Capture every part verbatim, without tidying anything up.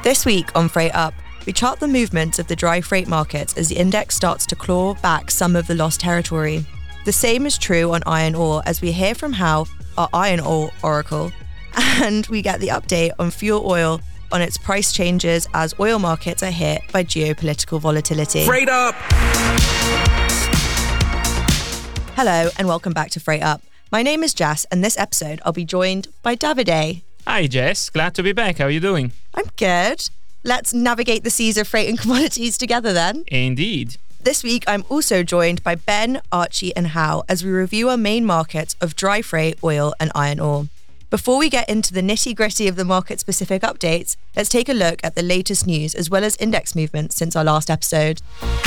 This week on Freight Up, we chart the movements of the dry freight markets as the index starts to claw back some of the lost territory. The same is true on iron ore as we hear from Howe, our iron ore oracle, and we get the update on fuel oil on its price changes as oil markets are hit by geopolitical volatility. Freight Up! Hello and welcome back to Freight Up. My name is Jess and this episode I'll be joined by Davide. Hi Jess, glad to be back. How are you doing? I'm good. Let's navigate the seas of freight and commodities together then. Indeed. This week I'm also joined by Ben, Archie and Howe as we review our main markets of dry freight, oil and iron ore. Before we get into the nitty-gritty of the market-specific updates, let's take a look at the latest news as well as index movements since our last episode.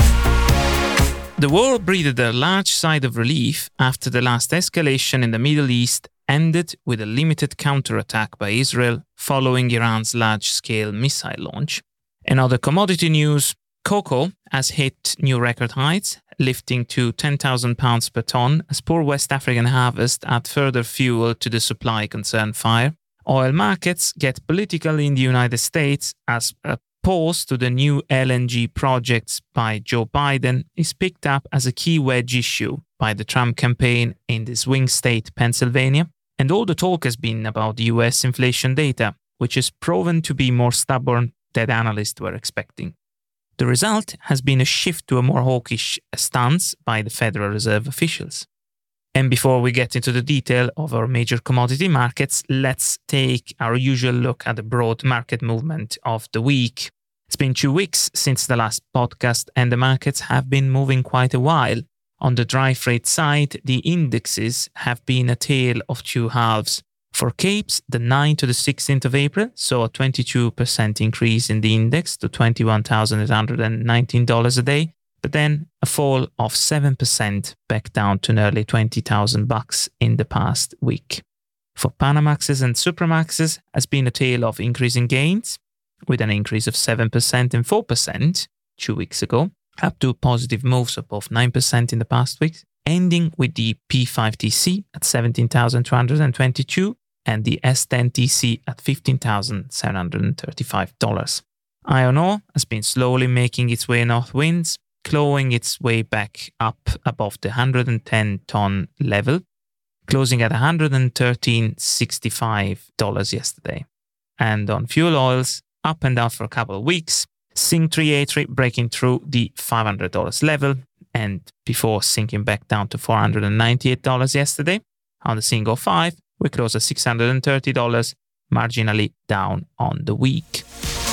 The world breathed a large sigh of relief after the last escalation in the Middle East ended with a limited counterattack by Israel following Iran's large-scale missile launch. In other commodity news, cocoa has hit new record heights, lifting to ten thousand pounds per tonne as poor West African harvest add further fuel to the supply concern fire. Oil markets get political in the United States as a pause to the new L N G projects by Joe Biden is picked up as a key wedge issue by the Trump campaign in the swing state Pennsylvania. And all the talk has been about the U S inflation data, which has proven to be more stubborn than analysts were expecting. The result has been a shift to a more hawkish stance by the Federal Reserve officials. And before we get into the detail of our major commodity markets, let's take our usual look at the broad market movement of the week. It's been two weeks since the last podcast and the markets have been moving quite a while. On the dry freight side, the indexes have been a tale of two halves. For Capes, the ninth to the sixteenth of April saw a twenty-two percent increase in the index to twenty-one thousand eight hundred nineteen dollars a day, but then a fall of seven percent back down to nearly twenty thousand bucks in the past week. For Panamaxes and Supramaxes has been a tale of increasing gains, with an increase of seven percent and four percent two weeks ago, up to positive moves of both nine percent in the past week, ending with the P five T C at seventeen thousand two hundred twenty-two and the S ten T C at fifteen thousand seven hundred thirty-five dollars. Iron ore has been slowly making its way northwinds, clawing its way back up above the one hundred ten ton level, closing at one hundred thirteen dollars and sixty-five cents yesterday. And on fuel oils, up and down for a couple of weeks, Sync three eighty breaking through the five hundred dollars level and before sinking back down to four hundred ninety-eight dollars yesterday. On the Sync oh five, we closed at six hundred thirty dollars, marginally down on the week.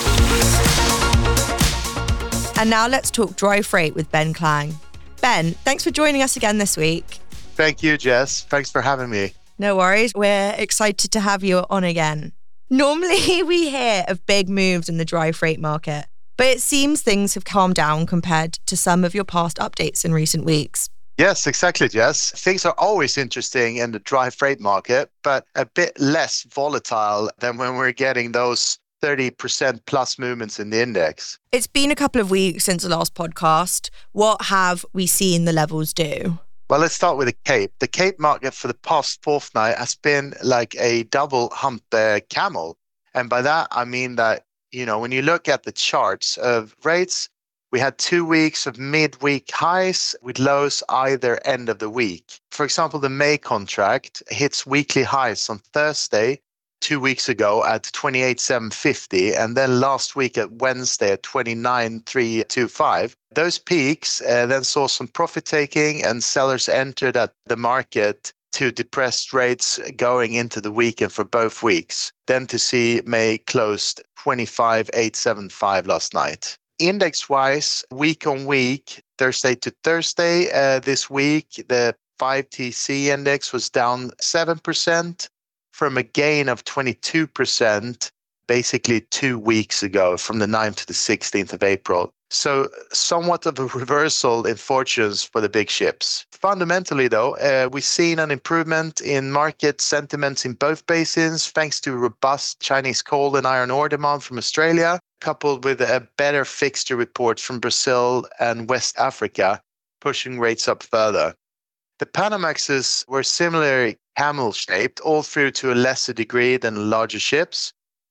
And now let's talk dry freight with Ben Klang. Ben, thanks for joining us again this week. Thank you, Jess. Thanks for having me. No worries. We're excited to have you on again. Normally, we hear of big moves in the dry freight market, but it seems things have calmed down compared to some of your past updates in recent weeks. Yes, exactly, Jess. Things are always interesting in the dry freight market, but a bit less volatile than when we're getting those thirty percent plus movements in the index. It's been a couple of weeks since the last podcast. What have we seen the levels do? Well, let's start with the Cape. The Cape market for the past fortnight has been like a double humped uh, camel. And by that, I mean that, you know, when you look at the charts of rates, we had two weeks of midweek highs with lows either end of the week. For example, the May contract hits weekly highs on Thursday, two weeks ago at twenty-eight thousand seven hundred fifty, and then last week at Wednesday at twenty-nine thousand three hundred twenty-five. Those peaks uh, then saw some profit taking and sellers entered at the market to depressed rates going into the weekend for both weeks. Then to see May closed twenty-five thousand eight hundred seventy-five last night. Index-wise, week on week, Thursday to Thursday, uh, this week, the five T C index was down seven percent from a gain of twenty-two percent basically two weeks ago from the ninth to the sixteenth of April. So somewhat of a reversal in fortunes for the big ships. Fundamentally, though, uh, we've seen an improvement in market sentiments in both basins thanks to robust Chinese coal and iron ore demand from Australia, coupled with a better fixture report from Brazil and West Africa, pushing rates up further. The Panamaxes were similarly camel-shaped all through to a lesser degree than larger ships.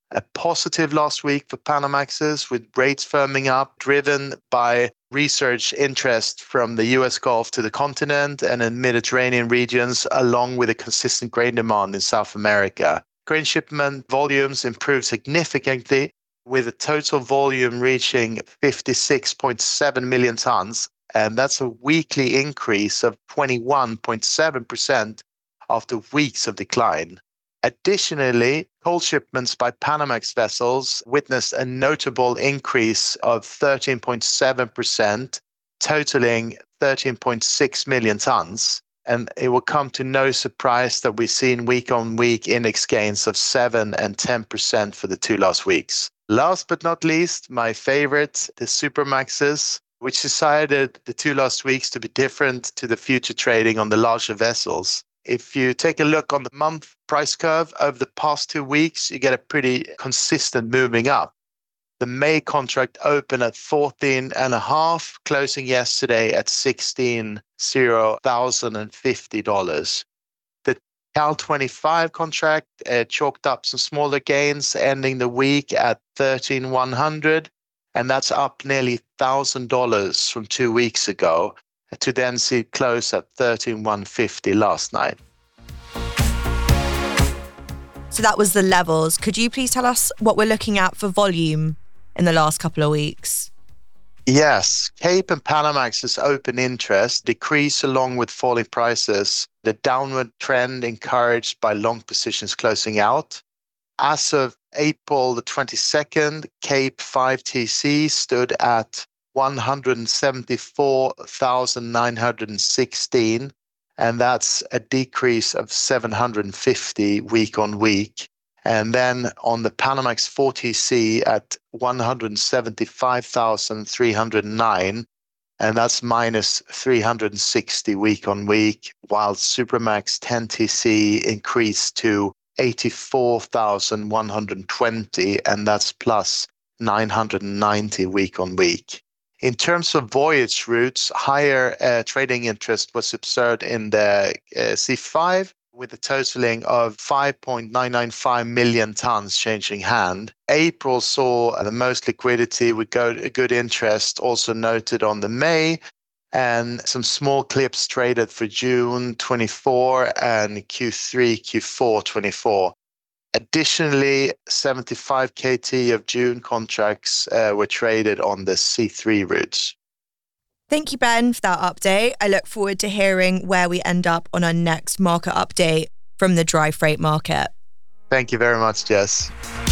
A positive last week for Panamaxes, with rates firming up, driven by research interest from the U S Gulf to the continent and in Mediterranean regions, along with a consistent grain demand in South America. Grain shipment volumes improved significantly, with a total volume reaching fifty-six point seven million tons, and that's a weekly increase of twenty-one point seven percent after weeks of decline. Additionally, coal shipments by Panamax vessels witnessed a notable increase of thirteen point seven percent, totaling thirteen point six million tons. And it will come to no surprise that we've seen week-on-week index gains of seven and ten percent for the two last weeks. Last but not least, my favorite, the Supramaxes, which decided the two last weeks to be different to the future trading on the larger vessels. If you take a look on the month price curve over the past two weeks, you get a pretty consistent moving up. The May contract opened at fourteen and a half, closing yesterday at sixteen thousand fifty dollars. The Cal twenty-five contract uh, chalked up some smaller gains, ending the week at thirteen one hundred, and that's up nearly one thousand dollars from two weeks ago, to then see it close at thirteen one fifty last night. So that was the levels. Could you please tell us what we're looking at for volume in the last couple of weeks? Yes, Cape and Panamax's open interest decreased along with falling prices, the downward trend encouraged by long positions closing out. As of April the twenty-second, Cape five T C stood at one hundred seventy-four thousand nine hundred sixteen, and that's a decrease of seven hundred fifty week on week. And then on the Panamax four T C at one hundred seventy-five thousand three hundred nine, and that's minus three hundred sixty week on week, while Supramax ten T C increased to eighty-four thousand one hundred twenty, and that's plus nine hundred ninety week on week. In terms of voyage routes, higher uh, trading interest was observed in the uh, C five, with a totaling of five point nine nine five million tons changing hand. April saw the most liquidity with good, good interest also noted on the May, and some small clips traded for June twenty-four and Q three, Q four twenty-four. Additionally, seventy-five K T of June contracts uh, were traded on the C three routes. Thank you, Ben, for that update. I look forward to hearing where we end up on our next market update from the dry freight market. Thank you very much, Jess.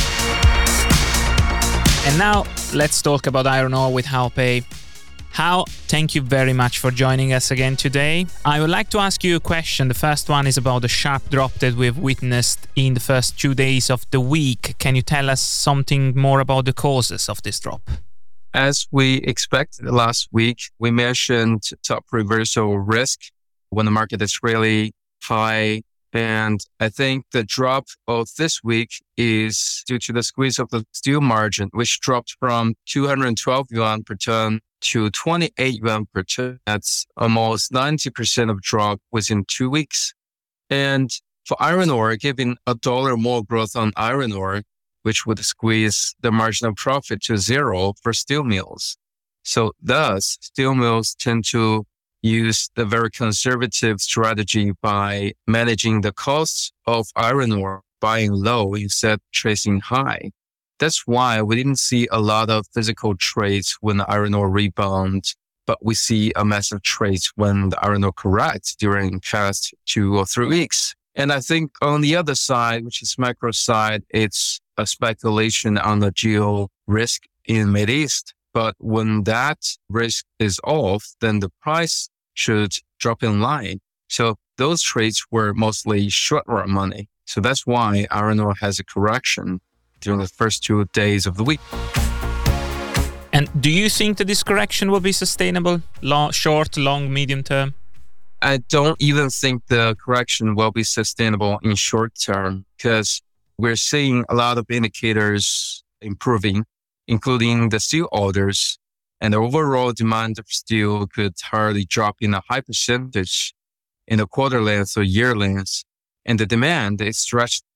And now let's talk about iron ore with Halpay. Hal, thank you very much for joining us again today. I would like to ask you a question. The first one is about the sharp drop that we've witnessed in the first two days of the week. Can you tell us something more about the causes of this drop? As we expected last week, we mentioned top reversal risk when the market is really high. And I think the drop of this week is due to the squeeze of the steel margin, which dropped from two hundred twelve yuan per ton to twenty-eight yuan per ton. That's almost ninety percent of drop within two weeks. And for iron ore, giving a dollar more growth on iron ore, which would squeeze the marginal profit to zero for steel mills. So thus, steel mills tend to use the very conservative strategy by managing the costs of iron ore, buying low instead of tracing high. That's why we didn't see a lot of physical trades when the iron ore rebound, but we see a massive trade when the iron ore corrects during past two or three weeks. And I think on the other side, which is macro side, it's a speculation on the geo risk in Middle East. But when that risk is off, then the price should drop in line. So those trades were mostly short run money. So that's why iron ore has a correction during the first two days of the week. And do you think that this correction will be sustainable, long, short, long, medium term? I don't even think the correction will be sustainable in short term because we're seeing a lot of indicators improving, including the steel orders, and the overall demand of steel could hardly drop in a high percentage in the quarter length or year length. And the demand is stretched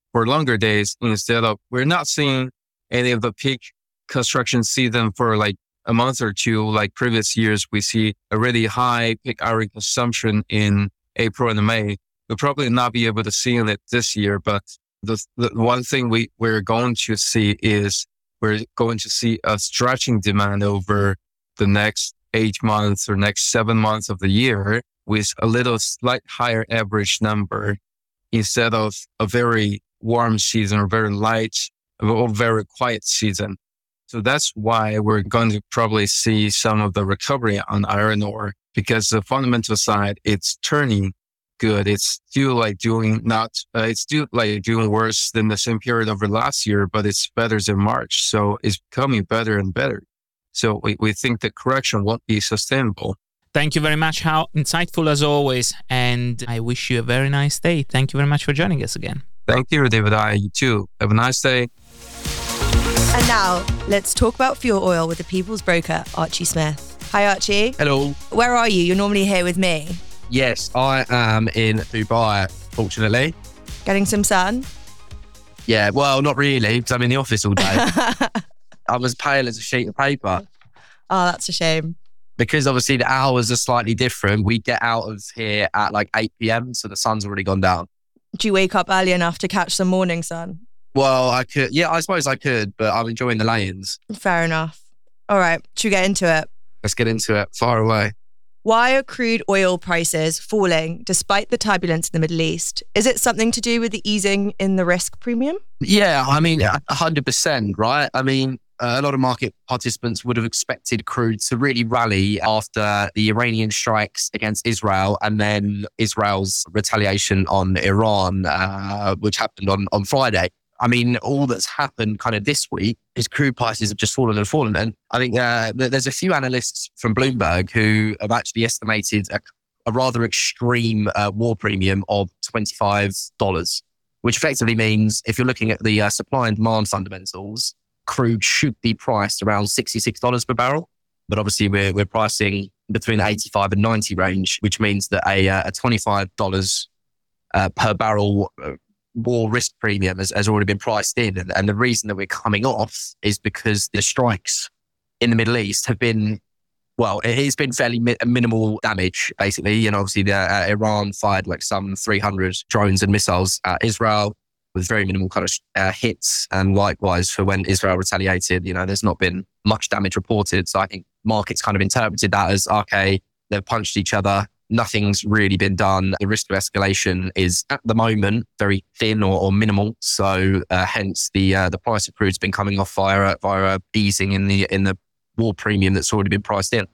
for longer days instead of, we're not seeing any of the peak construction season for like a month or two. Like previous years, we see a really high peak iron consumption in April and May. We'll probably not be able to see it this year, but the, the one thing we, we're going to see is we're going to see a stretching demand over the next eight months or next seven months of the year with a little slight higher average number instead of a very warm season or very light or very quiet season. So that's why we're going to probably see some of the recovery on iron ore, because the fundamental side, it's turning good. It's still like doing not, uh, it's still like doing worse than the same period over last year, but it's better than March. So it's becoming better and better. So we, we think the correction won't be sustainable. Thank you very much, Hao. Insightful as always. And I wish you a very nice day. Thank you very much for joining us again. Thank you, David. I, you too. Have a nice day. And now, let's talk about fuel oil with the People's Broker, Archie Smith. Hi, Archie. Hello. Where are you? You're normally here with me. Yes, I am in Dubai, fortunately. Getting some sun? Yeah, well, not really, because I'm in the office all day. I'm as pale as a sheet of paper. Oh, that's a shame. Because obviously the hours are slightly different. We get out of here at like eight p.m, so the sun's already gone down. Do you wake up early enough to catch some morning sun? Well, I could. Yeah, I suppose I could, but I'm enjoying the lay-ins. Fair enough. All right, should we get into it? Let's get into it. Far away. Why are crude oil prices falling despite the turbulence in the Middle East? Is it something to do with the easing in the risk premium? Yeah, I mean, one hundred percent, right? I mean, a lot of market participants would have expected crude to really rally after the Iranian strikes against Israel and then Israel's retaliation on Iran, uh, which happened on, on Friday. I mean, all that's happened kind of this week is crude prices have just fallen and fallen. And I think uh, there's a few analysts from Bloomberg who have actually estimated a, a rather extreme uh, war premium of twenty-five dollars, which effectively means if you're looking at the uh, supply and demand fundamentals, crude should be priced around sixty-six dollars per barrel. But obviously we're, we're pricing between eighty-five and ninety range, which means that a, uh, a twenty-five dollars uh, per barrel uh, war risk premium has, has already been priced in. And, and the reason that we're coming off is because the strikes in the Middle East have been, well, it has been fairly mi- minimal damage, basically. You know, obviously the, uh, Iran fired like some three hundred drones and missiles at Israel with very minimal kind of uh, hits. And likewise for when Israel retaliated, you know, there's not been much damage reported. So I think markets kind of interpreted that as, okay, they've punched each other. Nothing's really been done. The risk of escalation is at the moment very thin or, or minimal. So uh, hence the uh, the price of crude's been coming off via via easing in the in the war premium that's already been priced in.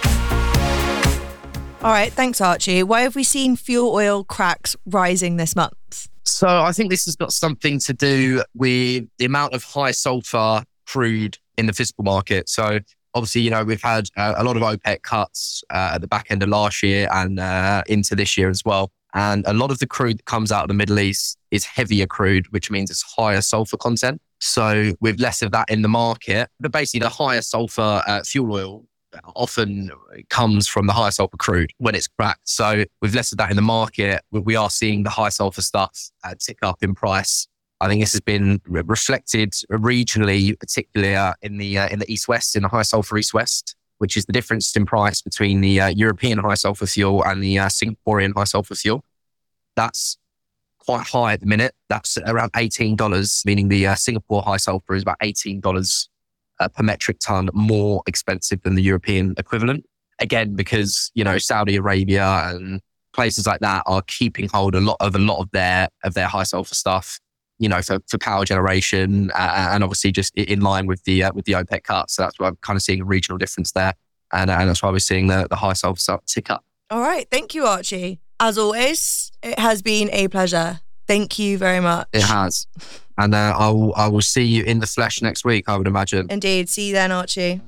All right, thanks, Archie. Why have we seen fuel oil cracks rising this month? So I think this has got something to do with the amount of high sulfur crude in the physical market. So obviously, you know, we've had uh, a lot of OPEC cuts uh, at the back end of last year and uh, into this year as well. And a lot of the crude that comes out of the Middle East is heavier crude, which means it's higher sulfur content. So with less of that in the market, but basically the higher sulfur uh, fuel oil often comes from the high sulfur crude when it's cracked. So with less of that in the market, we are seeing the high sulfur stuff uh, tick up in price. I think this has been re- reflected regionally, particularly uh, in the uh, in the East-West, in the high sulfur East-West, which is the difference in price between the uh, European high sulfur fuel and the uh, Singaporean high sulfur fuel. That's quite high at the minute. That's around eighteen dollars, meaning the uh, Singapore high sulfur is about eighteen dollars uh, per metric ton more expensive than the European equivalent. Again, because, you know, Saudi Arabia and places like that are keeping hold a lot of a lot of their of their high sulfur stuff, you know, for, for power generation uh, and obviously just in line with the uh, with the OPEC cuts. So that's why I'm kind of seeing a regional difference there. And, and that's why we're seeing the, the high sulfur stuff tick up. All right. Thank you, Archie. As always, it has been a pleasure. Thank you very much. It has. And uh, I will I will see you in the flesh next week, I would imagine. Indeed. See you then, Archie.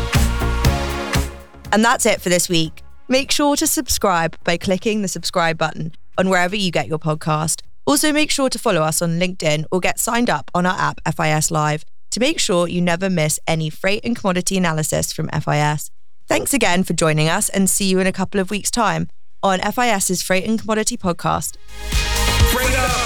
And that's it for this week. Make sure to subscribe by clicking the subscribe button on wherever you get your podcast. Also, make sure to follow us on LinkedIn or get signed up on our app F I S Live to make sure you never miss any freight and commodity analysis from F I S. Thanks again for joining us and see you in a couple of weeks' time on FIS's Freight and Commodity Podcast. Freight up!